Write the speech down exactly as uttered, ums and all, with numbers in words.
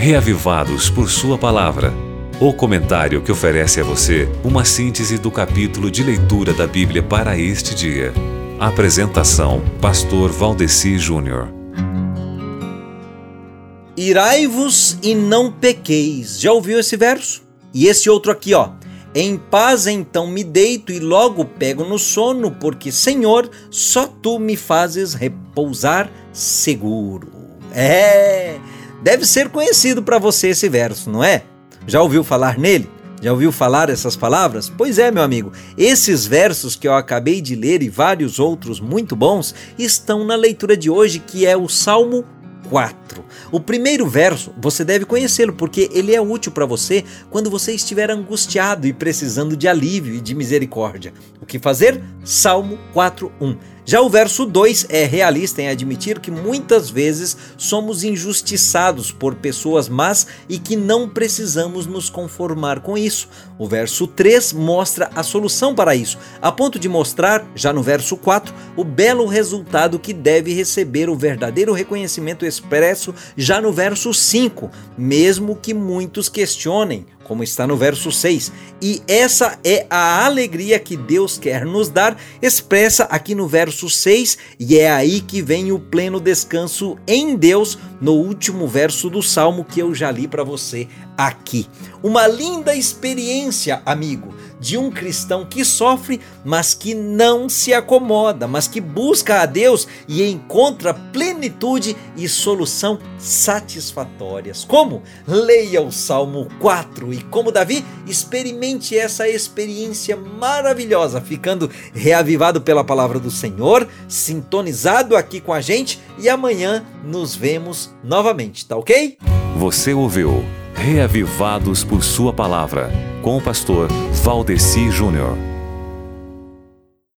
Reavivados por Sua Palavra. O comentário que oferece a você uma síntese do capítulo de leitura da Bíblia para este dia. Apresentação: Pastor Valdeci Júnior. Irai-vos e não pequeis. Já ouviu esse verso? E esse outro aqui, ó. Em paz então me deito e logo pego no sono, porque, Senhor, só Tu me fazes repousar seguro. É, deve ser conhecido para você esse verso, não é? Já ouviu falar nele? Já ouviu falar essas palavras? Pois é, meu amigo, esses versos que eu acabei de ler e vários outros muito bons estão na leitura de hoje, que é o Salmo quatro. O primeiro verso, você deve conhecê-lo, porque ele é útil para você quando você estiver angustiado e precisando de alívio e de misericórdia. O que fazer? Salmo quatro, um. Já o verso dois é realista em admitir que muitas vezes somos injustiçados por pessoas más e que não precisamos nos conformar com isso. O verso três mostra a solução para isso, a ponto de mostrar, já no verso quatro, o belo resultado que deve receber o verdadeiro reconhecimento expresso já no verso cinco, mesmo que muitos questionem, como está no verso seis. E essa é a alegria que Deus quer nos dar, expressa aqui no verso seis, e é aí que vem o pleno descanso em Deus, no último verso do Salmo que eu já li para você aqui. Uma linda experiência, amigo, de um cristão que sofre, mas que não se acomoda, mas que busca a Deus e encontra plenitude e solução satisfatórias. Como? Leia o Salmo quatro e, como Davi, experimente essa experiência maravilhosa, ficando reavivado pela palavra do Senhor, sintonizado aqui com a gente, e amanhã nos vemos novamente, tá ok? Você ouviu Reavivados por Sua Palavra, com o pastor Valdeci Júnior.